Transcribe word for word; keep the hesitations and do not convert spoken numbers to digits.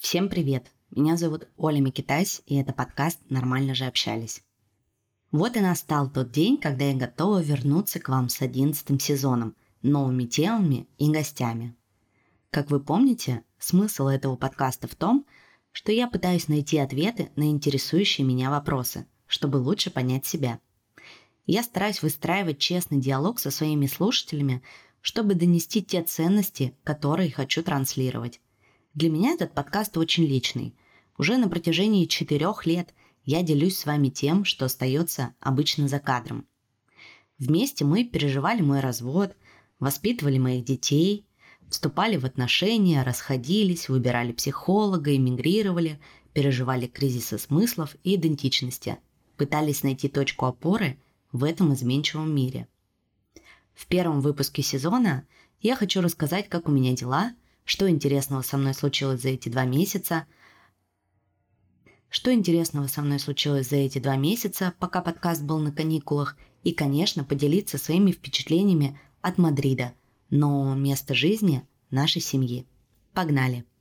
Всем привет! Меня зовут Оля Микитась, и это подкаст «Нормально же общались». Вот и настал тот день, когда я готова вернуться к вам с одиннадцатым сезоном, новыми темами и гостями. Как вы помните, смысл этого подкаста в том, что я пытаюсь найти ответы на интересующие меня вопросы, чтобы лучше понять себя. Я стараюсь выстраивать честный диалог со своими слушателями, чтобы донести те ценности, которые хочу транслировать. Для меня этот подкаст очень личный. Уже на протяжении четырех лет я делюсь с вами тем, что остается обычно за кадром. Вместе мы переживали мой развод, воспитывали моих детей, вступали в отношения, расходились, выбирали психолога, эмигрировали, переживали кризисы смыслов и идентичности, пытались найти точку опоры в этом изменчивом мире. В первом выпуске сезона я хочу рассказать, как у меня дела, что интересного со мной случилось за эти два месяца, что интересного со мной случилось за эти два месяца, пока подкаст был на каникулах, и, конечно, поделиться своими впечатлениями от Мадрида, но место жизни нашей семьи. Погнали!